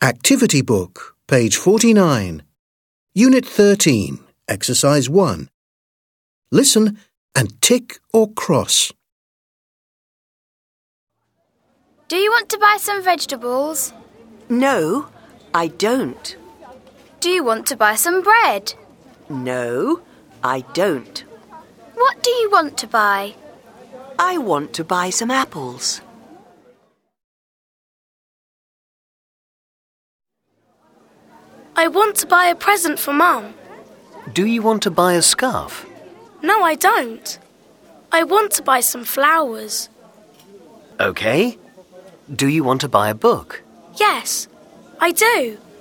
Activity Book, page 49. Unit 13, Exercise 1. Listen and tick or cross. Do you want to buy some vegetables? No, I don't. Do you want to buy some bread? No, I don't. What do you want to buy? I want to buy some apples. I want to buy a present for Mum. Do you want to buy a scarf? No, I don't. I want to buy some flowers. OK. Do you want to buy a book? Yes, I do.